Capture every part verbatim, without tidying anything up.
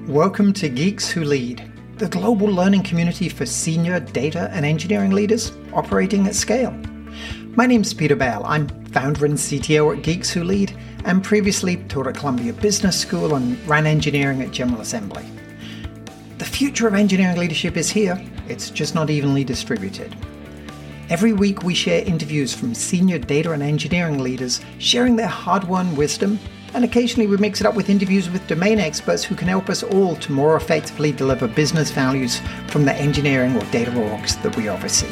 Welcome to Geeks Who Lead, the global learning community for senior data and engineering leaders operating at scale. My name's Peter Bell. I'm founder and C T O at Geeks Who Lead, and previously taught at Columbia Business School and ran engineering at General Assembly. The future of engineering leadership is here. It's just not evenly distributed. Every week we share interviews from senior data and engineering leaders sharing their hard-won wisdom, and occasionally we mix it up with interviews with domain experts who can help us all to more effectively deliver business values from the engineering or data orgs that we oversee.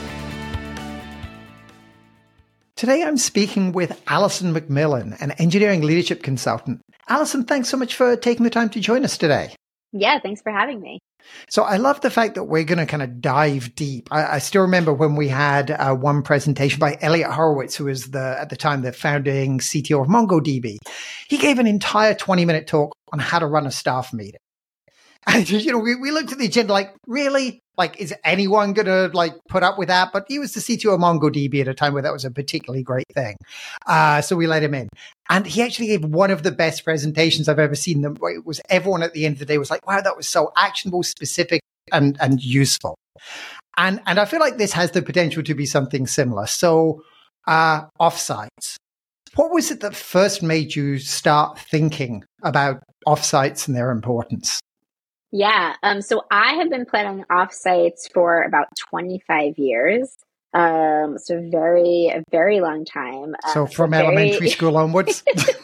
Today I'm speaking with Alison McMillan, an engineering leadership consultant. Alison, thanks so much for taking the time to join us today. Yeah, thanks for having me. So I love the fact that we're going to kind of dive deep. I, I still remember when we had uh, one presentation by Elliot Horowitz, who was the at the time the founding C T O of MongoDB. He gave an entire twenty minute talk on how to run a staff meeting. And, you know, we, we looked at the agenda like, really? Like, is anyone going to like put up with that? But he was the C T O of MongoDB at a time where that was a particularly great thing. Uh, so we let him in. And he actually gave one of the best presentations I've ever seen. Them. It was everyone at the end of the day was like, wow, that was so actionable, specific, and, and useful. And, and I feel like this has the potential to be something similar. So uh, offsites. What was it that first made you start thinking about offsites and their importance? Yeah, um, so I have been planning offsites for about twenty-five years. Um, so very, a very long time. So uh, from so very, elementary school onwards?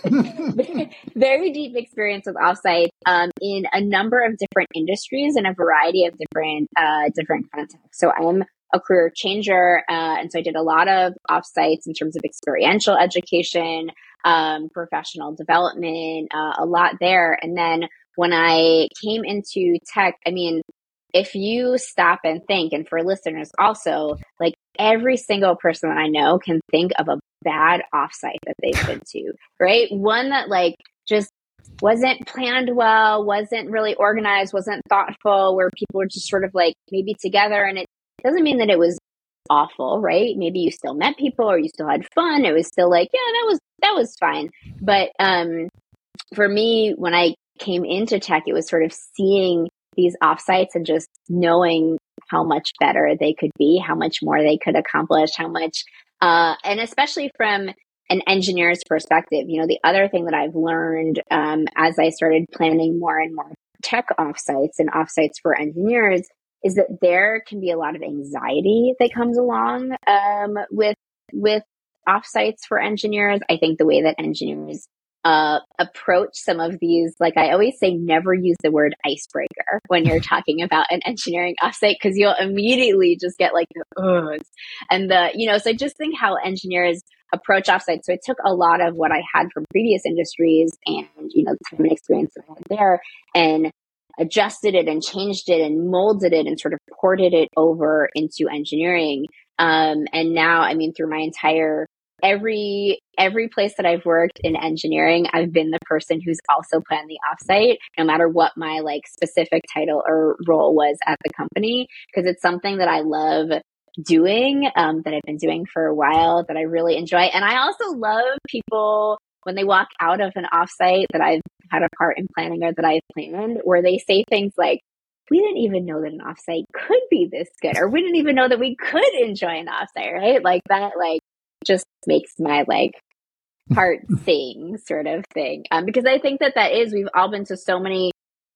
Very deep experience with offsites um, in a number of different industries and a variety of different, uh, different contexts. So I am a career changer. Uh, and so I did a lot of offsites in terms of experiential education, um, professional development, uh, a lot there. And then when I came into tech, I mean, if you stop and think, and for listeners also, like every single person that I know can think of a bad offsite that they've been to, right? One that like just wasn't planned well, wasn't really organized, wasn't thoughtful, where people were just sort of like maybe together. And it doesn't mean that it was awful, right? Maybe you still met people or you still had fun. It was still like, yeah, that was, that was fine. But um, for me, when I came into tech, it was sort of seeing these offsites and just knowing how much better they could be, how much more they could accomplish, how much, uh, and especially from an engineer's perspective. You know, the other thing that I've learned um, as I started planning more and more tech offsites and offsites for engineers is that there can be a lot of anxiety that comes along um, with with offsites for engineers. I think the way that engineers Uh, approach some of these, like I always say, never use the word icebreaker when you're talking about an engineering offsite, because you'll immediately just get like the uhs. And the, you know, so just think how engineers approach offsites. So I took a lot of what I had from previous industries and, you know, the time and experience that I had there and adjusted it and changed it and molded it and sort of ported it over into engineering. Um, and now, I mean, through my entire Every every place that I've worked in engineering, I've been the person who's also planned the offsite, no matter what my like specific title or role was at the company, because it's something that I love doing, um, that I've been doing for a while, that I really enjoy. And I also love people when they walk out of an offsite that I've had a part in planning or that I've planned, where they say things like, we didn't even know that an offsite could be this good, or we didn't even know that we could enjoy an offsite, right? Like that, like, just makes my like heart sing sort of thing. Um, because I think that that is, we've all been to so many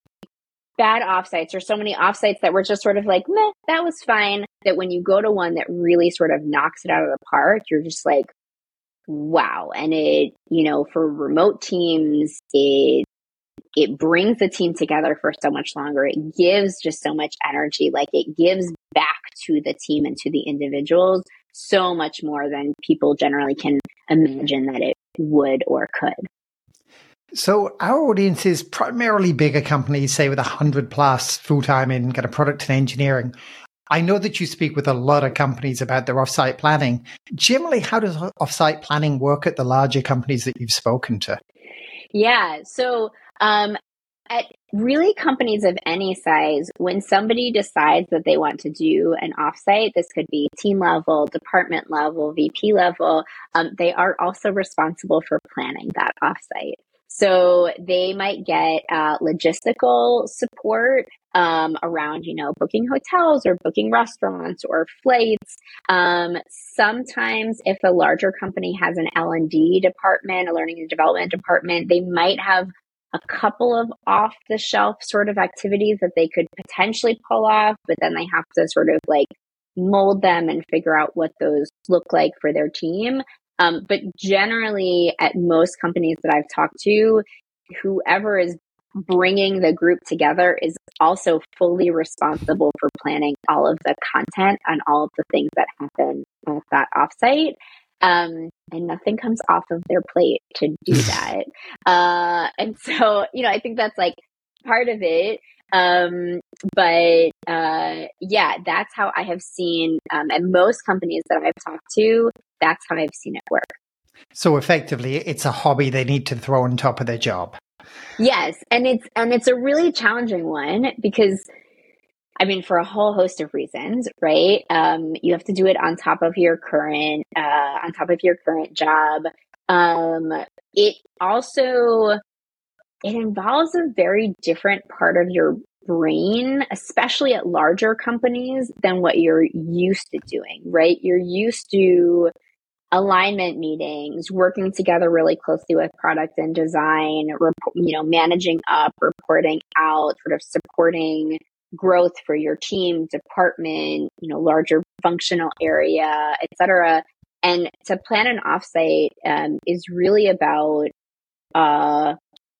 bad offsites or so many offsites that were just sort of like, meh, that was fine. That when you go to one that really sort of knocks it out of the park, you're just like, wow. And it, you know, for remote teams, it, it brings the team together for so much longer. It gives just so much energy. Like it gives back to the team and to the individuals so much more than people generally can imagine that it would or could. So our audience is primarily bigger companies, say with one hundred plus full-time in kind of product and engineering. I know that you speak with a lot of companies about their offsite planning. Generally, how does offsite planning work at the larger companies that you've spoken to? Yeah, so um, at really companies of any size, when somebody decides that they want to do an offsite, this could be team level, department level, V P level, um, they are also responsible for planning that offsite. So they might get uh, logistical support um, around, you know, booking hotels or booking restaurants or flights. Um, sometimes if a larger company has an L and D department, a learning and development department, they might have a couple of off the shelf sort of activities that they could potentially pull off, but then they have to sort of like mold them and figure out what those look like for their team. Um, but generally, at most companies that I've talked to, whoever is bringing the group together is also fully responsible for planning all of the content and all of the things that happen at that offsite. Um, and nothing comes off of their plate to do that. uh, and so, you know, I think that's like part of it. Um, but, uh, yeah, that's how I have seen, um, and most companies that I've talked to, that's how I've seen it work. So effectively, it's a hobby they need to throw on top of their job. Yes. And it's, and it's a really challenging one because, I mean, for a whole host of reasons, right? Um, you have to do it on top of your current, uh, on top of your current job. Um, it also, it involves a very different part of your brain, especially at larger companies, than what you're used to doing, right? You're used to alignment meetings, working together really closely with product and design, rep- you know, managing up, reporting out, sort of supporting growth for your team, department, you know, larger functional area, et cetera. And to plan an offsite um, is really about uh,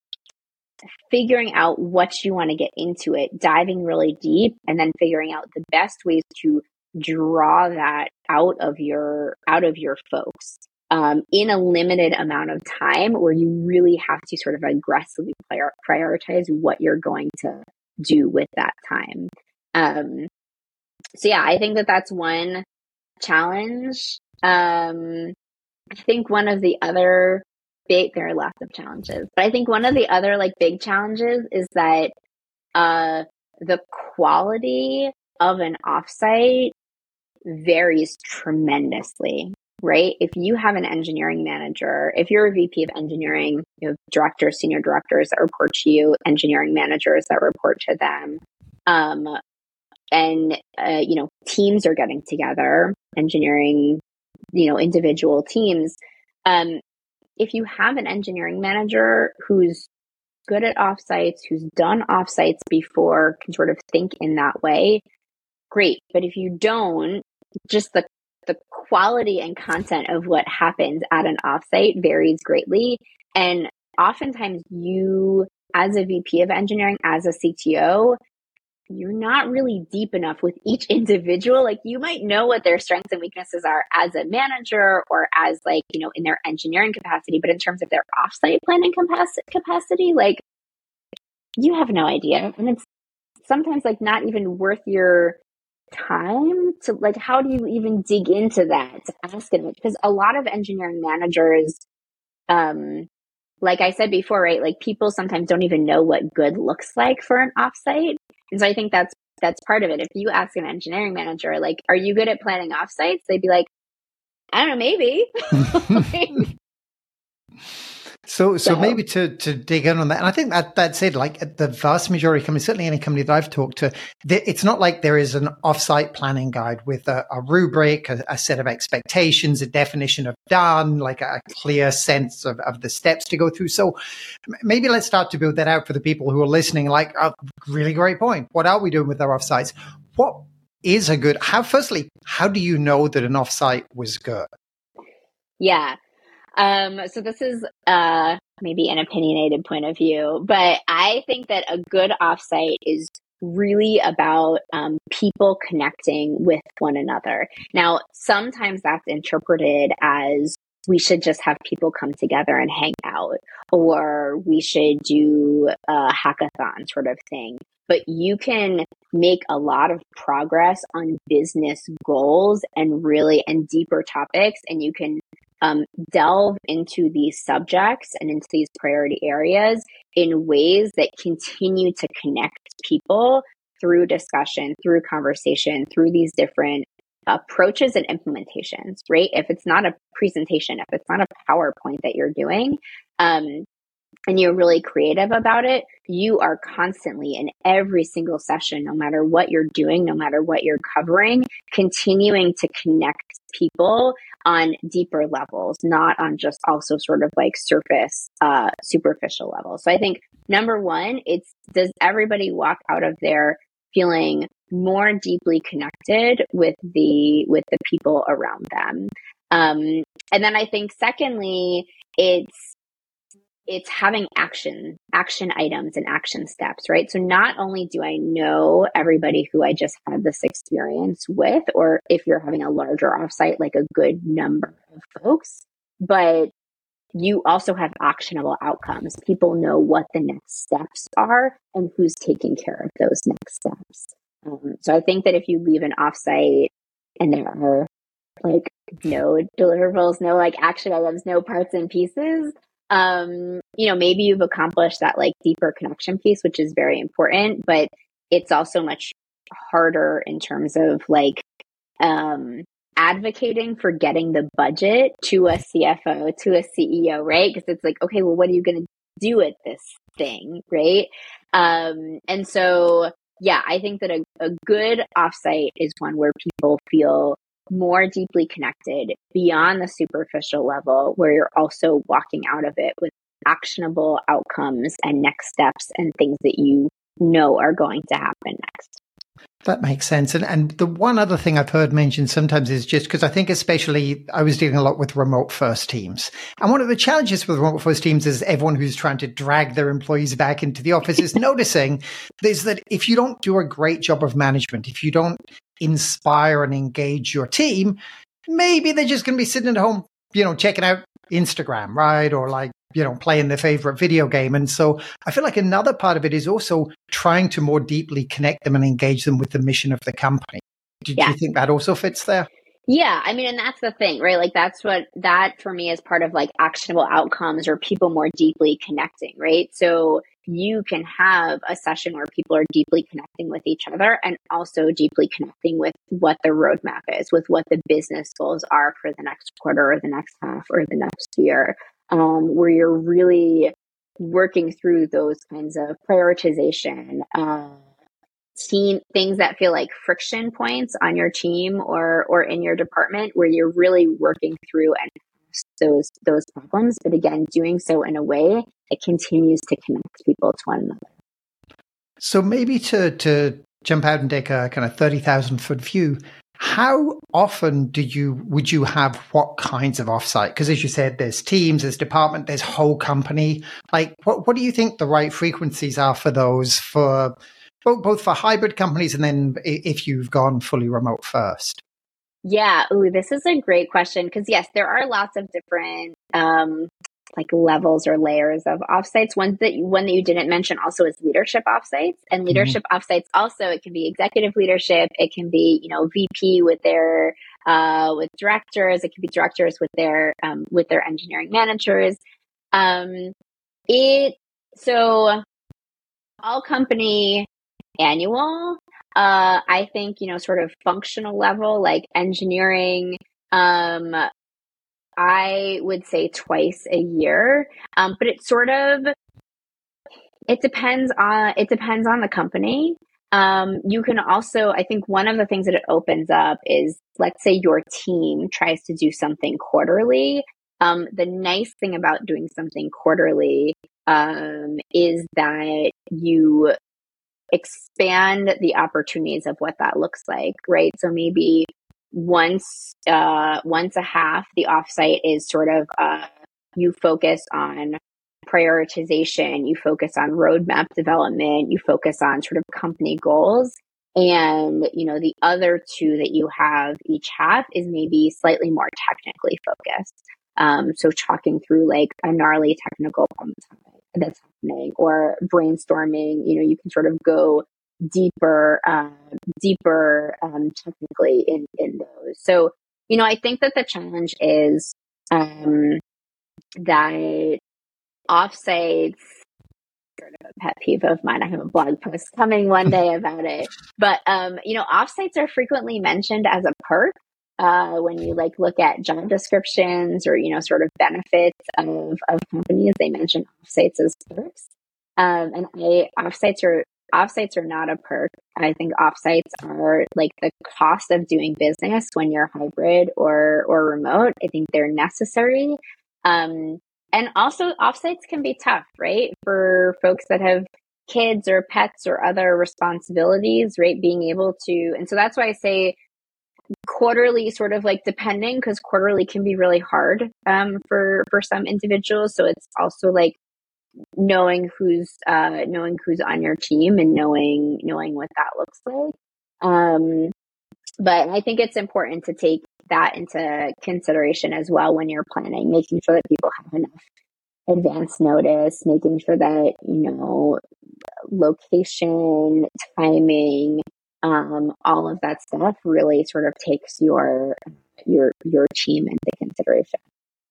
figuring out what you want to get into it, diving really deep, and then figuring out the best ways to draw that out of your out of your folks um, in a limited amount of time, where you really have to sort of aggressively prior- prioritize what you're going to do with that time. Um, so yeah, I think that that's one challenge. Um, I think one of the other big, there are lots of challenges, but I think one of the other like big challenges is that uh, the quality of an offsite varies tremendously, right? If you have an engineering manager, if you're a V P of engineering, you have directors, senior directors that report to you, engineering managers that report to them, um, and uh, you know, teams are getting together, engineering, you know, individual teams. Um, if you have an engineering manager who's good at offsites, who's done offsites before, can sort of think in that way, great. But if you don't, just the the quality and content of what happens at an offsite varies greatly. And oftentimes you, as a V P of engineering, as a C T O, you're not really deep enough with each individual. Like, you might know what their strengths and weaknesses are as a manager or as, like, you know, in their engineering capacity, but in terms of their offsite planning capacity, capacity, like, you have no idea. And it's sometimes like not even worth your time to, like, how do you even dig into that to ask them? Because a lot of engineering managers, um, like I said before, right, like, people sometimes don't even know what good looks like for an offsite. And so I think that's that's part of it. If you ask an engineering manager, like, are you good at planning offsites? They'd be like, I don't know, maybe. Like, So, so, So- maybe to, to dig in on that, and I think that that's it. Like, the vast majority of companies, certainly any company that I've talked to, it's not like there is an offsite planning guide with a, a rubric, a, a set of expectations, a definition of done, like a clear sense of, of the steps to go through. So maybe let's start to build that out for the people who are listening. Like, oh, really great point. What are we doing with our offsites? What is a good, how, firstly, how do you know that an offsite was good? Yeah. Um, so this is uh, maybe an opinionated point of view, but I think that a good offsite is really about um, people connecting with one another. Now, sometimes that's interpreted as we should just have people come together and hang out, or we should do a hackathon sort of thing. But you can make a lot of progress on business goals and really and deeper topics, and you can um, delve into these subjects and into these priority areas in ways that continue to connect people through discussion, through conversation, through these different approaches and implementations, right? If it's not a presentation, if it's not a PowerPoint that you're doing, um, and you're really creative about it, you are constantly in every single session, no matter what you're doing, no matter what you're covering, continuing to connect people on deeper levels, not on just also sort of like surface, uh, superficial levels. So I think number one, it's, does everybody walk out of there feeling more deeply connected with the, with the people around them? Um, and then I think secondly, it's, it's having action, action items and action steps, right? So not only do I know everybody who I just had this experience with, or if you're having a larger offsite, like a good number of folks, but you also have actionable outcomes. People know what the next steps are and who's taking care of those next steps. Um, so I think that if you leave an offsite and there are like no deliverables, no like action items, no parts and pieces, um, you know, maybe you've accomplished that like deeper connection piece, which is very important, but it's also much harder in terms of like, um, advocating for getting the budget to a C F O, to a C E O, right? Because it's like, okay, well, what are you going to do with this thing, right? Um, and so, yeah, I think that a, a good offsite is one where people feel more deeply connected beyond the superficial level, where you're also walking out of it with actionable outcomes and next steps and things that you know are going to happen next. That makes sense. And and the one other thing I've heard mentioned sometimes is just because I think especially I was dealing a lot with remote first teams. And one of the challenges with remote first teams is everyone who's trying to drag their employees back into the office is noticing is that if you don't do a great job of management, if you don't inspire and engage your team, maybe they're just going to be sitting at home, you know, checking out Instagram, right? Or like, you know, playing their favorite video game. And so I feel like another part of it is also trying to more deeply connect them and engage them with the mission of the company. Do, yeah. do you think that also fits there? Yeah. I mean, and that's the thing, right? Like that's what that for me is part of like actionable outcomes or people more deeply connecting, right? So you can have a session where people are deeply connecting with each other and also deeply connecting with what the roadmap is, with what the business goals are for the next quarter or the next half or the next year, um, where you're really working through those kinds of prioritization, uh, team things that feel like friction points on your team or or in your department, where you're really working through and those those problems, but again, doing so in a way that continues to connect people to one another. So maybe to to jump out and take a kind of thirty thousand foot view, how often do you would you have what kinds of offsite? Because as you said, there's teams, there's department, there's whole company. Like, what what do you think the right frequencies are for those for both, both for hybrid companies and then if you've gone fully remote first? Yeah. Ooh, this is a great question. Because yes, there are lots of different um, like levels or layers of offsites. One that one that you didn't mention also is leadership offsites. And leadership mm-hmm. offsites also, it can be executive leadership. It can be, you know, V P with their uh, with directors. It can be directors with their um, with their engineering managers. Um, it so all company annual. Uh, I think, you know, sort of functional level, like engineering, um, I would say twice a year. Um, but it sort of, it depends on, it depends on the company. Um, you can also, I think one of the things that it opens up is, let's say your team tries to do something quarterly. Um, the nice thing about doing something quarterly, um, is that you expand the opportunities of what that looks like, right? So maybe once, uh, once a half, the offsite is sort of, uh, you focus on prioritization, you focus on roadmap development, you focus on sort of company goals. And, you know, the other two that you have each half is maybe slightly more technically focused. Um, so talking through like a gnarly technical problem that's happening or brainstorming, you know, you can sort of go deeper, uh, deeper um, technically in, in those. So, you know, I think that the challenge is um, that offsites, sort of a pet peeve of mine. I have a blog post coming one day about it. But, um, you know, offsites are frequently mentioned as a perk. uh, when you like look at job descriptions or, you know, sort of benefits of, of companies, they mention offsites as perks. Um, and I, offsites are, offsites are not a perk. I think offsites are like the cost of doing business when you're hybrid or, or remote. I think they're necessary. Um, and also offsites can be tough, right? For folks that have kids or pets or other responsibilities, right? Being able to, and so that's why I say quarterly, sort of like depending, because quarterly can be really hard um, for for some individuals. So it's also like knowing who's uh, knowing who's on your team and knowing knowing what that looks like. Um, but I think it's important to take that into consideration as well when you're planning, making sure that people have enough advance notice, making sure that, you know, location, timing, um, all of that stuff really sort of takes your your your team into consideration.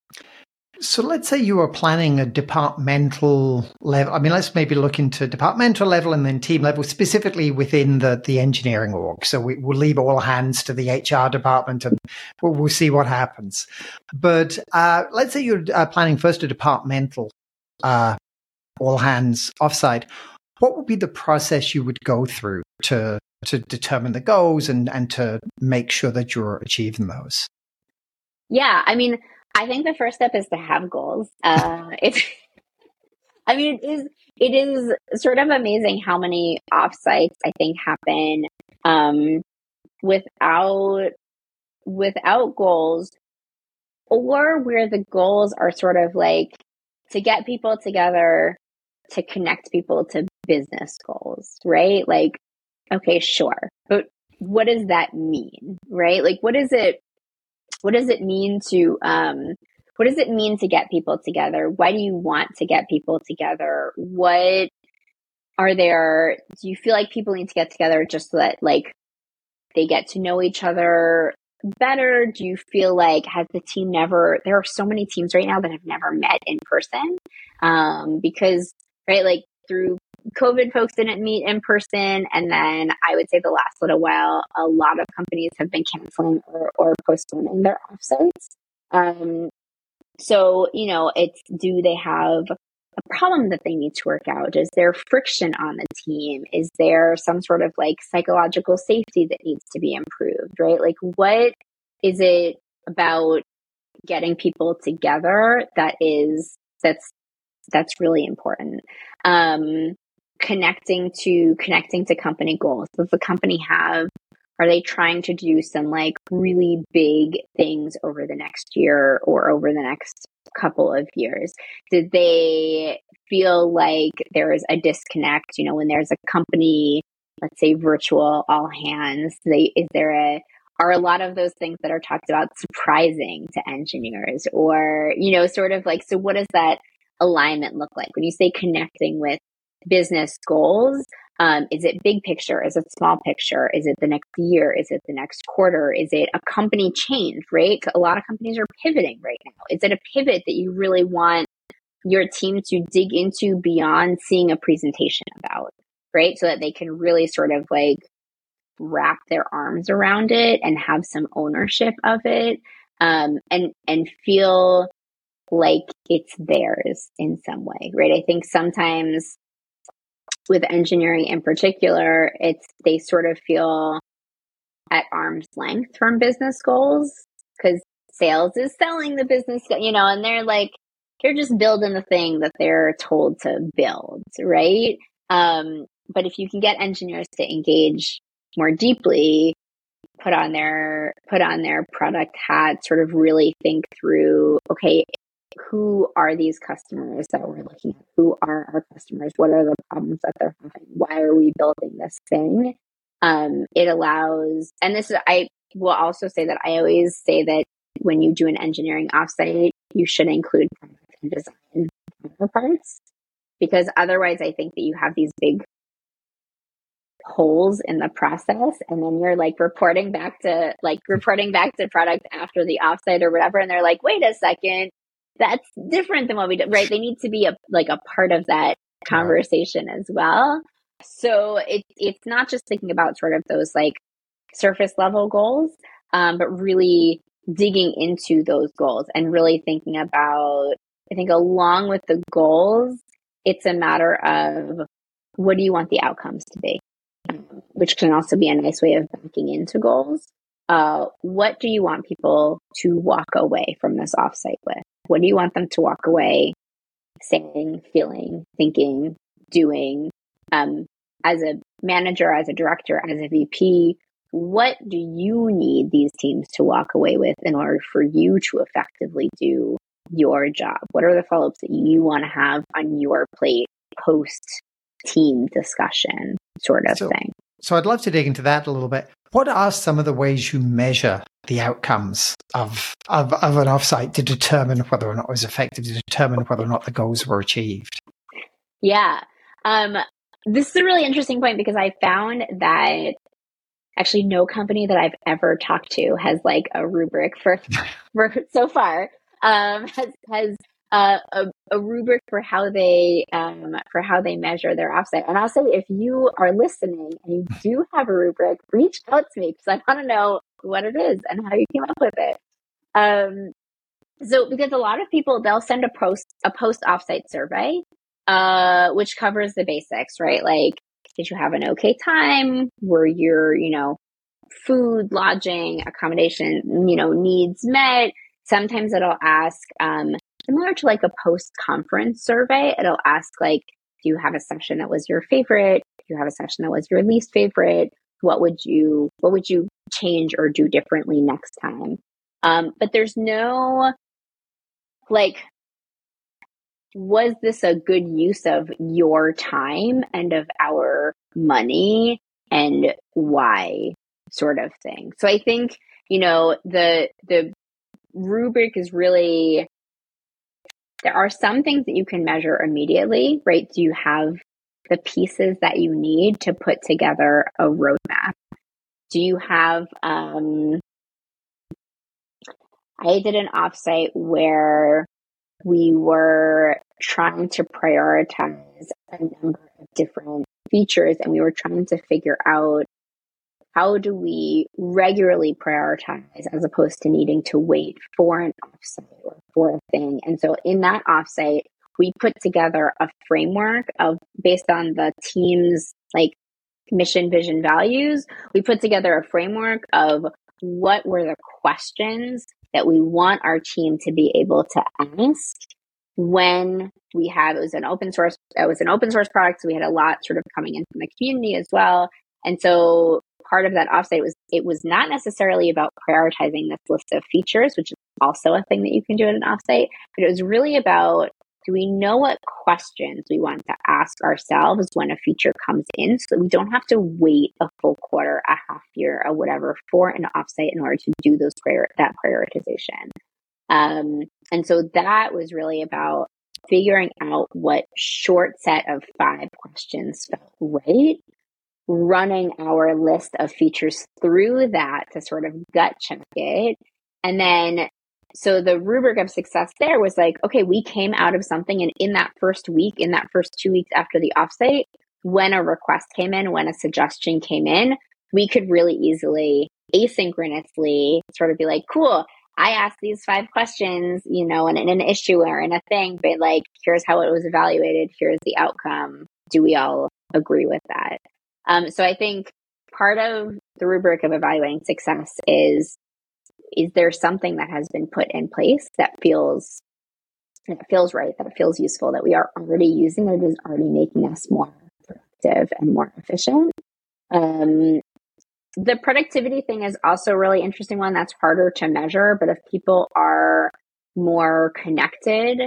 So let's say you are planning a departmental level. I mean, let's maybe look into departmental level and then team level, specifically within the, the engineering org. So we, we'll leave all hands to the H R department and we'll, we'll see what happens. But uh, let's say you're uh, planning first a departmental uh, all hands offsite. What would be the process you would go through to to determine the goals and, and to make sure that you're achieving those? Yeah, I mean, I think the first step is to have goals. Uh, it's, I mean, it is, it is sort of amazing how many offsites I think happen um, without, without goals, or where the goals are sort of like to get people together, to connect people to business goals, right? Like, okay, sure. But what does that mean, right? Like, what is it? What does it mean to, um, what does it mean to get people together? Why do you want to get people together? What are there, do you feel like people need to get together just so that like they get to know each other better? Do you feel like, has the team never, there are so many teams right now that have never met in person, um, because, right, like through COVID, folks didn't meet in person. And then I would say the last little while, a lot of companies have been canceling or, or postponing their offsites. Um, so, you know, it's, do they have a problem that they need to work out? Is there friction on the team? Is there some sort of like psychological safety that needs to be improved, right? Like, what is it about getting people together that is, that's, that's really important? Um, connecting to, connecting to company goals. Does the company have, are they trying to do some like really big things over the next year or over the next couple of years? Did they feel like there is a disconnect, you know, when there's a company, let's say virtual all hands, they, is there a, are a lot of those things that are talked about surprising to engineers, or, you know, sort of like, so what does that alignment look like? When you say connecting with business goals, um, is it big picture? Is it small picture? Is it the next year? Is it the next quarter? Is it a company change, right? A lot of companies are pivoting right now. Is it a pivot that you really want your team to dig into beyond seeing a presentation about, right? So that they can really sort of like wrap their arms around it and have some ownership of it, um, and, and feel like it's theirs in some way, right? I think sometimes with engineering in particular, it's, they sort of feel at arm's length from business goals because sales is selling the business, you know, and they're like, they're just building the thing that they're told to build, right? Um, but if you can get engineers to engage more deeply, put on their, put on their product hat, sort of really think through, okay, who are these customers that we're looking at? Who are our customers? What are the problems that they're having? Why are we building this thing? Um, it allows, and this is, I will also say that I always say that when you do an engineering offsite, you should include product and design counterparts, because otherwise I think that you have these big holes in the process, and then you're like reporting back to like reporting back to product after the offsite or whatever, and they're like, wait a second, that's different than what we did, right? They need to be a like a part of that conversation yeah. as well. So it, it's not just thinking about sort of those like surface level goals, um, but really digging into those goals and really thinking about, I think along with the goals, it's a matter of what do you want the outcomes to be, which can also be a nice way of backing into goals. Uh, what do you want people to walk away from this offsite with? What do you want them to walk away saying, feeling, thinking, doing? Um, as a manager, as a director, as a V P, what do you need these teams to walk away with in order for you to effectively do your job? What are the follow-ups that you want to have on your plate post team discussion sort of so, thing? So I'd love to dig into that a little bit. What are some of the ways you measure the outcomes of, of, of an offsite to determine whether or not it was effective, to determine whether or not the goals were achieved? Yeah. Um, this is a really interesting point because I found that actually no company that I've ever talked to has like a rubric for, for so far, um, has, has uh, a, a rubric for how they, um, for how they measure their offsite. And I'll say, if you are listening and you do have a rubric, reach out to me because I want to know what it is and how you came up with it. Um, so because a lot of people, they'll send a post, a post offsite survey, uh, which covers the basics, right? Like, did you have an okay time? Were your, you know, food, lodging, accommodation, you know, needs met? Sometimes it'll ask, um, similar to like a post-conference survey, it'll ask like, do you have a session that was your favorite? Do you have a session that was your least favorite? What would you, what would you change or do differently next time? Um, but there's no, like, was this a good use of your time and of our money and why sort of thing. So I think, you know, the, the rubric is really, there are some things that you can measure immediately, right? Do you have the pieces that you need to put together a roadmap? Do you have, um, I did an offsite where we were trying to prioritize a number of different features and we were trying to figure out how do we regularly prioritize as opposed to needing to wait for an offsite or for a thing. And so in that offsite, we put together a framework of based on the team's like mission, vision, values. We put together a framework of what were the questions that we want our team to be able to ask when we have, it was an open source, it was an open source product. So we had a lot sort of coming in from the community as well. And so part of that offsite was, it was not necessarily about prioritizing this list of features, which is also a thing that you can do at an offsite, but it was really about, do we know what questions we want to ask ourselves when a feature comes in so that we don't have to wait a full quarter, a half year, or whatever for an offsite in order to do those prior- that prioritization. Um, and so that was really about figuring out what short set of five questions felt right, running our list of features through that to sort of gut check it. And then, so the rubric of success there was like, okay, we came out of something. And in that first week, in that first two weeks after the offsite, when a request came in, when a suggestion came in, we could really easily asynchronously sort of be like, cool, I asked these five questions, you know, in, in an issue or in a thing, but like, here's how it was evaluated. Here's the outcome. Do we all agree with that? Um, so I think part of the rubric of evaluating success is, is there something that has been put in place that feels, that feels right, that feels useful, that we are already using, that is already making us more productive and more efficient? Um, the productivity thing is also a really interesting one that's harder to measure, but if people are more connected,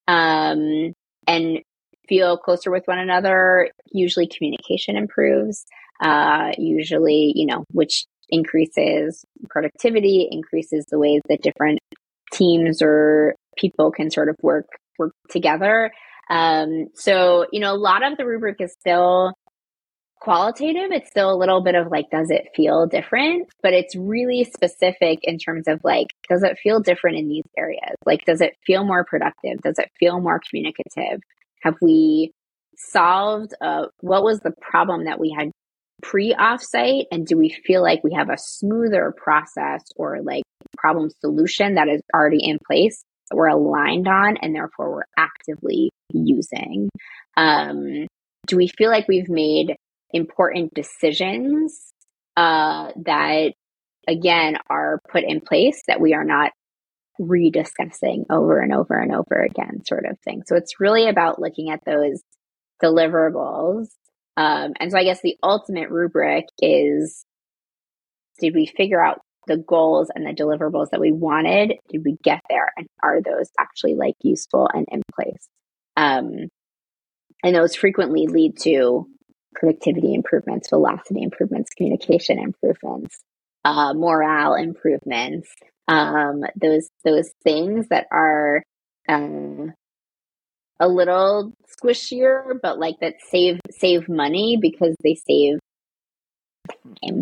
um, and feel closer with one another, usually communication improves, uh, usually, you know, which increases productivity, increases the ways that different teams or people can sort of work, work together. Um, so, you know, a lot of the rubric is still qualitative. It's still a little bit of like, does it feel different? But it's really specific in terms of like, does it feel different in these areas? Like, does it feel more productive? Does it feel more communicative? Have we solved, uh, what was the problem that we had pre-offsite, and do we feel like we have a smoother process or like problem solution that is already in place that we're aligned on and therefore we're actively using? Um, do we feel like we've made important decisions uh, that, again, are put in place that we are not rediscussing over and over and over again, sort of thing? So it's really about looking at those deliverables. Um, and so I guess the ultimate rubric is, did we figure out the goals and the deliverables that we wanted? Did we get there? And are those actually like useful and in place? Um, and those frequently lead to productivity improvements, velocity improvements, communication improvements, uh, morale improvements, um, those, those things that are, um, a little squishier, but like that save, save money because they save time.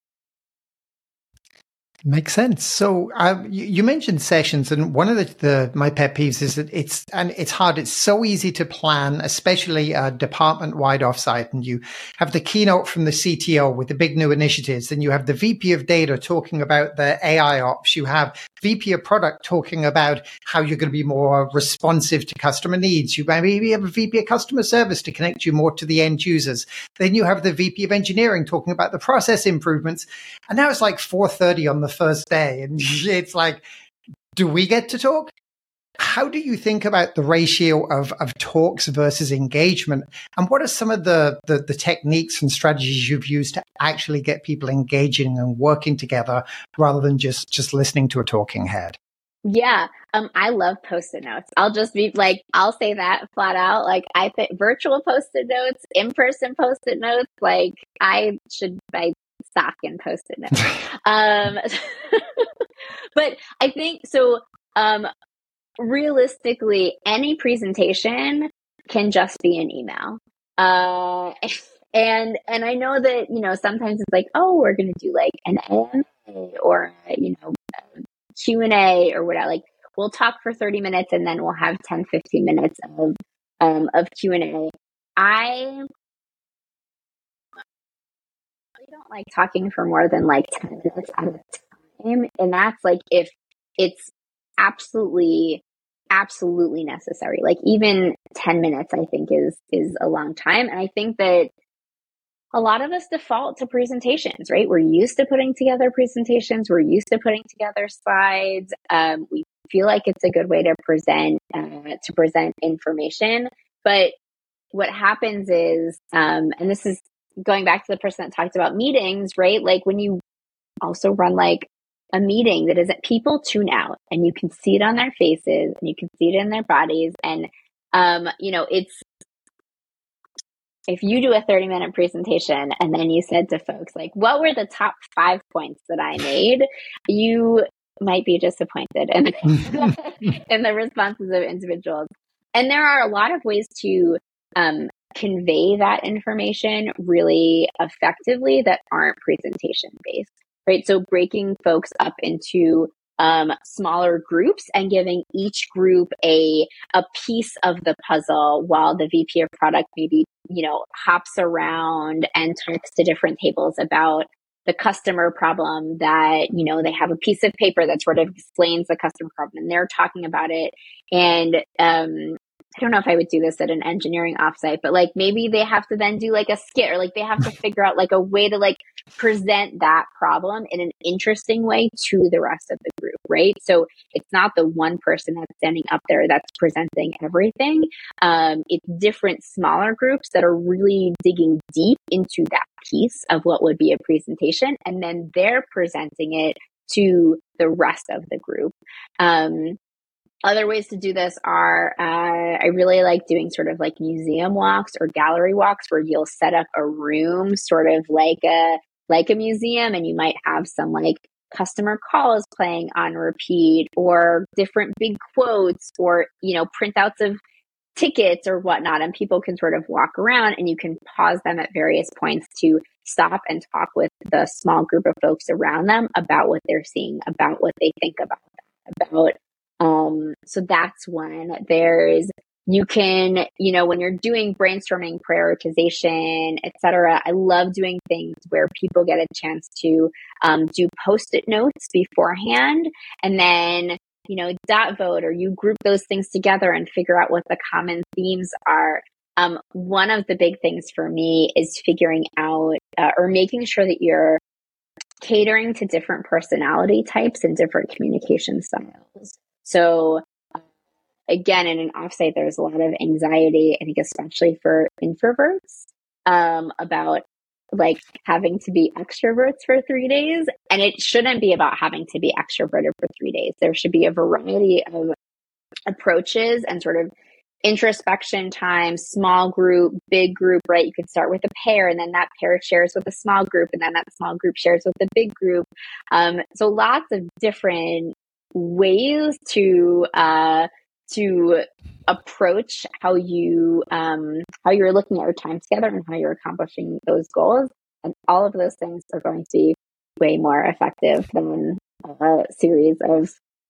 Makes sense. So uh, you, you mentioned sessions, and one of the, the my pet peeves is that it's and it's hard. It's so easy to plan, especially a department-wide offsite. And you have the keynote from the C T O with the big new initiatives, and you have the V P of data talking about the A I ops. You have V P of product talking about how you're going to be more responsive to customer needs. You maybe have a V P of customer service to connect you more to the end users. Then you have the V P of engineering talking about the process improvements. And now it's like four thirty on the first day, and it's like, do we get to talk? How do you think about the ratio of, of talks versus engagement? And what are some of the, the, the techniques and strategies you've used to actually get people engaging and working together rather than just, just listening to a talking head? Yeah. Um, I love Post-it notes. I'll just be like, I'll say that flat out. Like I think virtual Post-it notes, in-person Post-it notes, like I should buy stock and Post-it notes. um, but I think so. Um, realistically, any presentation can just be an email. Uh, and and I know that, you know, sometimes it's like, oh, we're going to do like an A M A or, you know, Q and A or whatever. Like we'll talk for thirty minutes and then we'll have ten, fifteen minutes of um, of Q and A. I I don't like talking for more than like ten minutes at a time. And that's like if it's absolutely, absolutely necessary. Like even ten minutes, I think is, is a long time. And I think that a lot of us default to presentations, right? We're used to putting together presentations. We're used to putting together slides. Um, we feel like it's a good way to present, uh, to present information. But what happens is, um, and this is going back to the person that talked about meetings, right? Like when you also run like a meeting that isn't, people tune out and you can see it on their faces and you can see it in their bodies. And, um, you know, it's, if you do a thirty minute presentation and then you said to folks, like, what were the top five points that I made? You might be disappointed in, in the responses of individuals. And there are a lot of ways to um, convey that information really effectively that aren't presentation based, right? So breaking folks up into um, smaller groups and giving each group a, a piece of the puzzle while the V P of product maybe, you know, hops around and talks to different tables about the customer problem that, you know, they have a piece of paper that sort of explains the customer problem and they're talking about it. And, um, I don't know if I would do this at an engineering offsite, but like maybe they have to then do like a skit or like they have to figure out like a way to like present that problem in an interesting way to the rest of the group, right? So it's not the one person that's standing up there that's presenting everything. Um, it's different smaller groups that are really digging deep into that piece of what would be a presentation, and then they're presenting it to the rest of the group. Um, Other ways to do this are, uh, I really like doing sort of like museum walks or gallery walks where you'll set up a room sort of like a, like a museum, and you might have some like customer calls playing on repeat or different big quotes or, you know, printouts of tickets or whatnot. And people can sort of walk around and you can pause them at various points to stop and talk with the small group of folks around them about what they're seeing, about what they think about that, about Um, so that's one. There's You can, you know, when you're doing brainstorming, prioritization, et cetera, I love doing things where people get a chance to um, do post-it notes beforehand, and then, you know, dot vote, or you group those things together and figure out what the common themes are. Um, one of the big things for me is figuring out uh, or making sure that you're catering to different personality types and different communication styles. So again, in an offsite, there's a lot of anxiety, I think, especially for introverts, um, about like having to be extroverts for three days. And it shouldn't be about having to be extroverted for three days. There should be a variety of approaches and sort of introspection time, small group, big group, right? You could start with a pair, and then that pair shares with a small group, and then that small group shares with a big group. Um, so lots of different ways to uh, to approach how you um, how you're looking at your time together and how you're accomplishing those goals. And all of those things are going to be way more effective than a series of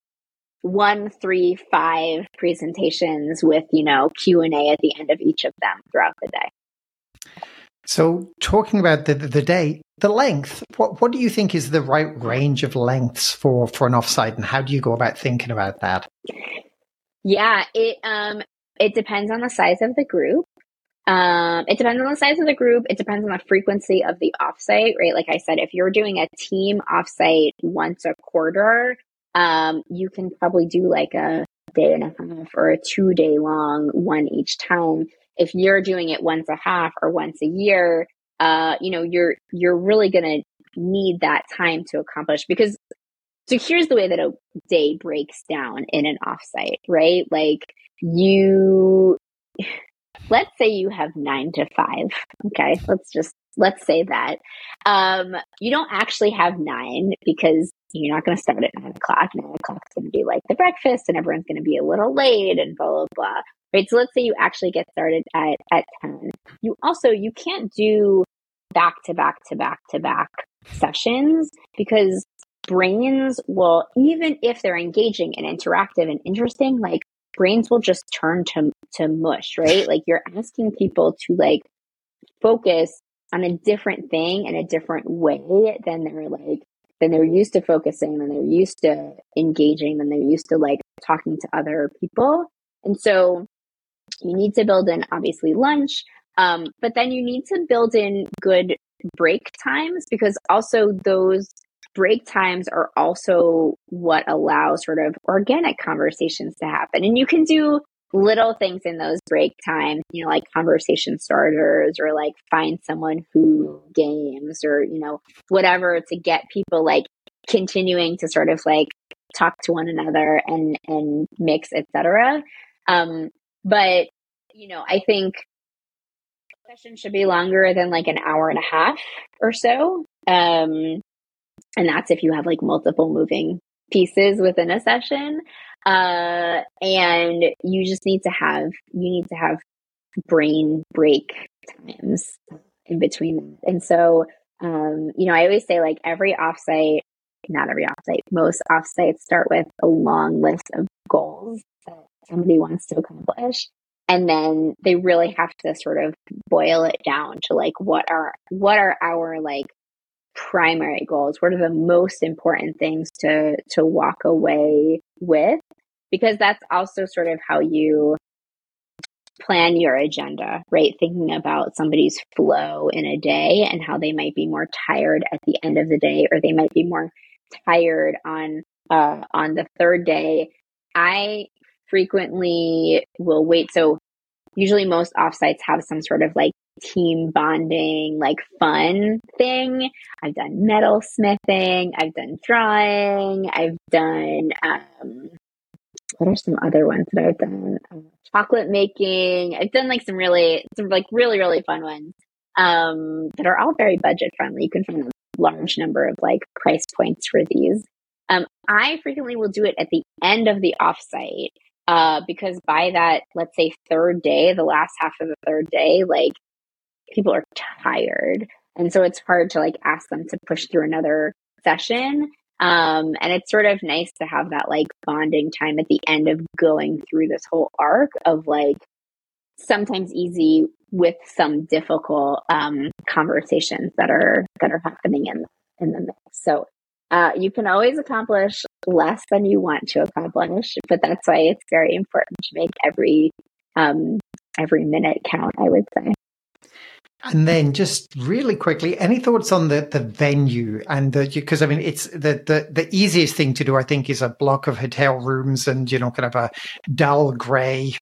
one, three, five presentations with, you know, Q and A at the end of each of them throughout the day. So talking about the the day, the length, what what do you think is the right range of lengths for, for an offsite, and how do you go about thinking about that? Yeah, it um it depends on the size of the group. Um, it depends on the size of the group. It depends on the frequency of the offsite, right? Like I said, if you're doing a team offsite once a quarter, um, you can probably do like a day and a half or a two day long one each time. If you're doing it once a half or once a year, uh, you know, you're, you're really going to need that time to accomplish, because so here's the way that a day breaks down in an offsite, right? Like you, let's say you have nine to five. Okay. Let's just, let's say that. Um, you don't actually have nine because you're not going to start at nine o'clock. Nine o'clock is going to be like the breakfast and everyone's going to be a little late and blah, blah, blah. Right. So let's say you actually get started at, at ten. You also, you can't do back to back to back to back sessions, because brains will, even if they're engaging and interactive and interesting, like brains will just turn to, to mush, right? Like you're asking people to like focus on a different thing in a different way than they're like, than they're used to focusing, than they're used to engaging, than they're used to like talking to other people. And so you need to build in obviously lunch, um, but then you need to build in good break times, because also those break times are also what allow sort of organic conversations to happen. And you can do little things in those break times, you know, like conversation starters, or like find someone who games, or, you know, whatever, to get people like continuing to sort of like talk to one another and, and mix, et cetera. Um, but, you know, I think session should be longer than like an hour and a half or so. Um, And that's if you have like multiple moving pieces within a session. Uh, and you just need to have, you need to have brain break times in between them. And so, um, you know, I always say like every offsite, not every offsite, most offsites start with a long list of goals that somebody wants to accomplish. And then they really have to sort of boil it down to like, what are, what are our like primary goals? What are the most important things to to walk away with? Because that's also sort of how you plan your agenda, right? Thinking about somebody's flow in a day and how they might be more tired at the end of the day, or they might be more tired on uh, on the third day. I frequently will wait. So usually most offsites have some sort of like team bonding, like fun thing. I've done metal smithing. I've done drawing. I've done, um, what are some other ones that I've done? Um, chocolate making. I've done like some really, some like really, really fun ones, um, that are all very budget friendly. You can find a large number of like price points for these. Um, I frequently will do it at the end of the offsite. Uh, because by that, let's say third day, the last half of the third day, like people are tired. And so it's hard to like ask them to push through another session. Um, and it's sort of nice to have that like bonding time at the end of going through this whole arc of like sometimes easy with some difficult um, conversations that are that are happening in in the mix. So uh, you can always accomplish less than you want to accomplish, but that's why it's very important to make every um, every minute count, I would say. And then just really quickly, any thoughts on the, the venue and the, because I mean, it's the, the, the easiest thing to do, I think, is a block of hotel rooms and, you know, kind of a dull gray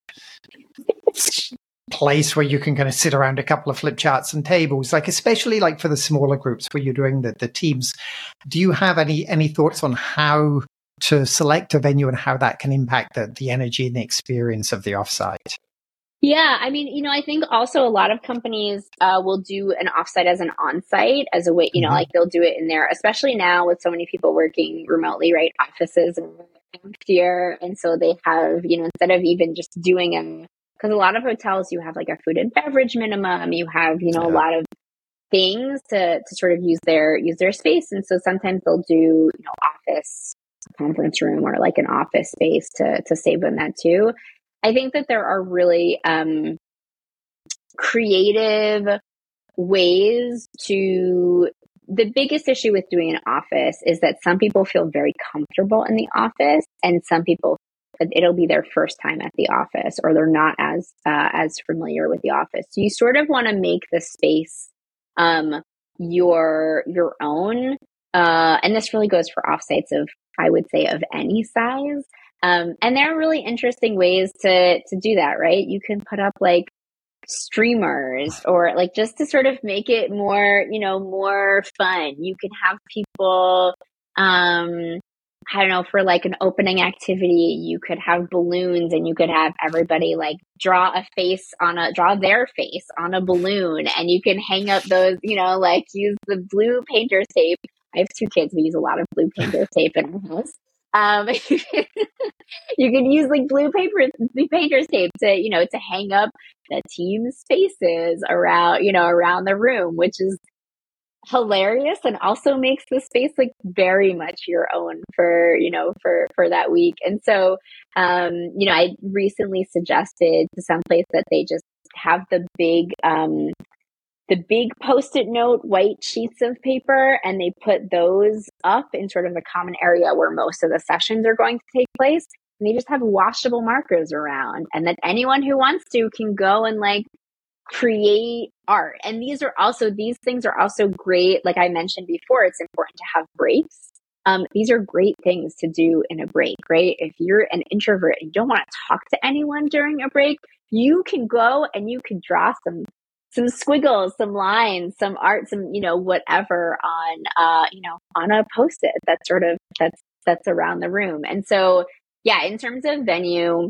place where you can kind of sit around a couple of flip charts and tables, like especially like for the smaller groups where you're doing the, the teams. Do you have any, any thoughts on how to select a venue and how that can impact the, the energy and the experience of the offsite? Yeah, I mean, you know, I think also a lot of companies uh, will do an offsite as an onsite as a way, you know, mm-hmm. like they'll do it in there, especially now with so many people working remotely, right? Offices are emptier. And so they have, you know, instead of even just doing a, because a lot of hotels, you have like a food and beverage minimum, you have, you know, yeah. a lot of things to, to sort of use their, use their space. And so sometimes they'll do, you know, office conference room or like an office space to, to save on that too. I think that there are really um, creative ways to, the biggest issue with doing an office is that some people feel very comfortable in the office and some people, it'll be their first time at the office or they're not as, uh, as familiar with the office. So you sort of want to make the space um, your, your own. Uh, and this really goes for offsites of, I would say, of any size. Um, and there are really interesting ways to, to do that, right? You can put up like streamers or like just to sort of make it more, you know, more fun. You can have people, um, I don't know, for like an opening activity, you could have balloons and you could have everybody like draw a face on a, draw their face on a balloon and you can hang up those, you know, like use the blue painter's tape. I have two kids. We use a lot of blue painter's tape in our house. Um, you can use like blue paper, blue painter's tape to, you know, to hang up the team's faces around, you know, around the room, which is hilarious and also makes the space like very much your own for, you know, for, for that week. And so, um, you know, I recently suggested to some place that they just have the big, um, the big post-it note white sheets of paper, and they put those up in sort of the common area where most of the sessions are going to take place. And they just have washable markers around, and that anyone who wants to can go and like create art. And these are also, these things are also great. Like I mentioned before, it's important to have breaks. Um, these are great things to do in a break, right? If you're an introvert and you don't want to talk to anyone during a break, you can go and you can draw some some squiggles, some lines, some art, some, you know, whatever on, uh, you know, on a post-it that's sort of, that's, that's around the room. And so, yeah, in terms of venue,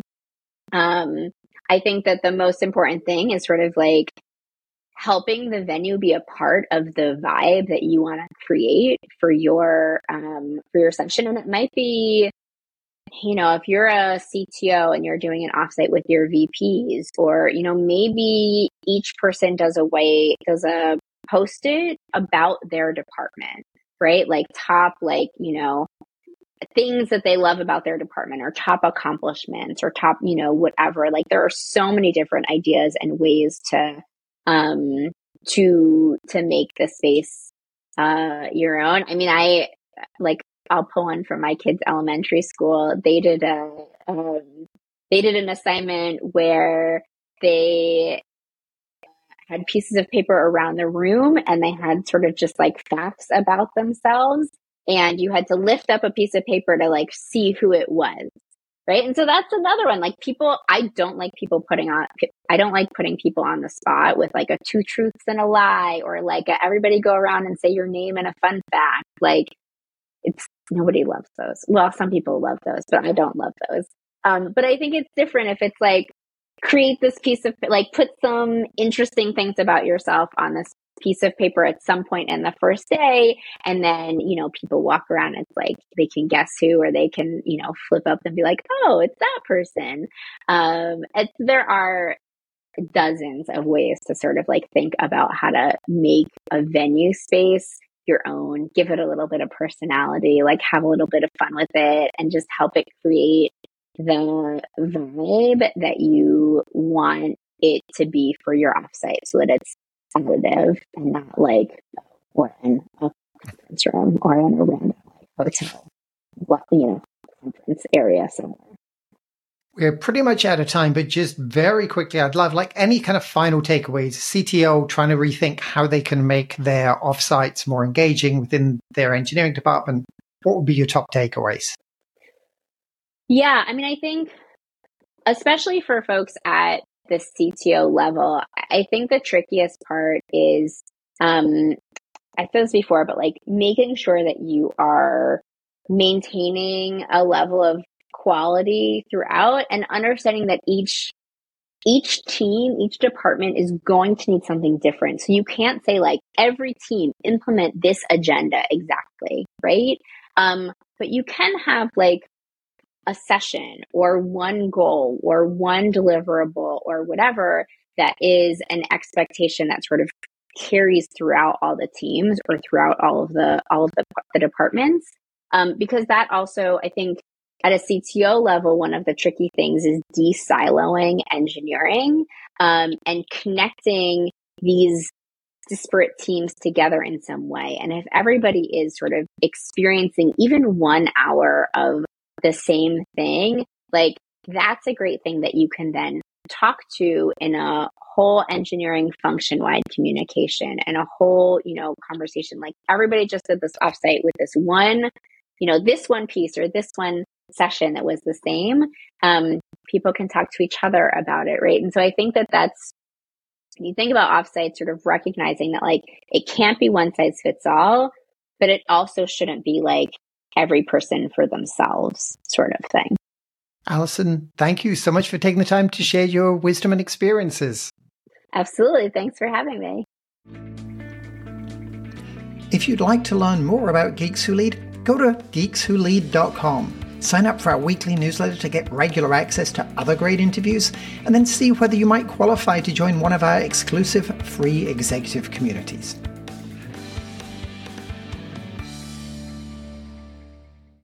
um, I think that the most important thing is sort of like helping the venue be a part of the vibe that you want to create for your, um, for your session. And it might be, you know, if you're a C T O and you're doing an offsite with your V Ps, or, you know, maybe each person does a way, does a post-it about their department, right? Like top, like, you know, things that they love about their department or top accomplishments or top, you know, whatever. Like there are so many different ideas and ways to, um, to, to make the space, uh, your own. I mean, I like, I'll pull one from my kids' elementary school. They did a, um, they did an assignment where they had pieces of paper around the room and they had sort of just like facts about themselves. And you had to lift up a piece of paper to like see who it was. Right. And so that's another one. Like people, I don't like people putting on, I don't like putting people on the spot with like a two truths and a lie, or like a, everybody go around and say your name and a fun fact. Like, it's, nobody loves those. Well, some people love those, but I don't love those. Um, but I think it's different if it's like, create this piece of, like, put some interesting things about yourself on this piece of paper at some point in the first day. And then, you know, people walk around, it's like, they can guess who, or they can, you know, flip up and be like, oh, it's that person. Um, it's, there are dozens of ways to sort of like think about how to make a venue space your own, give it a little bit of personality, like have a little bit of fun with it, and just help it create the vibe that you want it to be for your offsite, so that it's positive and not like we're in a conference room or in a random like, hotel, you know, conference area somewhere. We're pretty much out of time, but just very quickly, I'd love like any kind of final takeaways. C T O trying to rethink how they can make their offsites more engaging within their engineering department. What would be your top takeaways? Yeah, I mean, I think especially for folks at the C T O level, I think the trickiest part is, um, I've said this before, but like making sure that you are maintaining a level of quality throughout, and understanding that each each team, each department is going to need something different. So you can't say like every team implement this agenda exactly, right? Um, but you can have like a session or one goal or one deliverable or whatever that is an expectation that sort of carries throughout all the teams or throughout all of the all of the, the departments. Um, because that also, I think, at a C T O level, one of the tricky things is de-siloing engineering um, and connecting these disparate teams together in some way. And if everybody is sort of experiencing even one hour of the same thing, like that's a great thing that you can then talk to in a whole engineering function-wide communication and a whole, you know, conversation. Like everybody just did this offsite with this one, you know, this one piece or this one session that was the same. Um, people can talk to each other about it, right? And so I think that that's, when you think about offsite, sort of recognizing that like it can't be one size fits all, but it also shouldn't be like every person for themselves sort of thing. Alison, thank you so much for taking the time to share your wisdom and experiences. Absolutely. Thanks for having me. If you'd like to learn more about Geeks Who Lead, go to geeks who lead dot com. Sign up for our weekly newsletter to get regular access to other great interviews, and then see whether you might qualify to join one of our exclusive free executive communities.